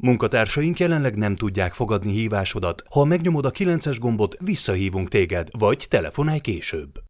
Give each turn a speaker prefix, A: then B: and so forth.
A: Munkatársaink jelenleg nem tudják fogadni hívásodat. Ha megnyomod a 9-es gombot, visszahívunk téged, vagy telefonálj később.